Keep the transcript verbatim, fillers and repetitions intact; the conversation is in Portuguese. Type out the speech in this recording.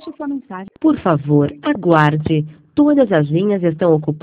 Deixe sua mensagem. Por favor, aguarde. Todas as linhas estão ocupadas.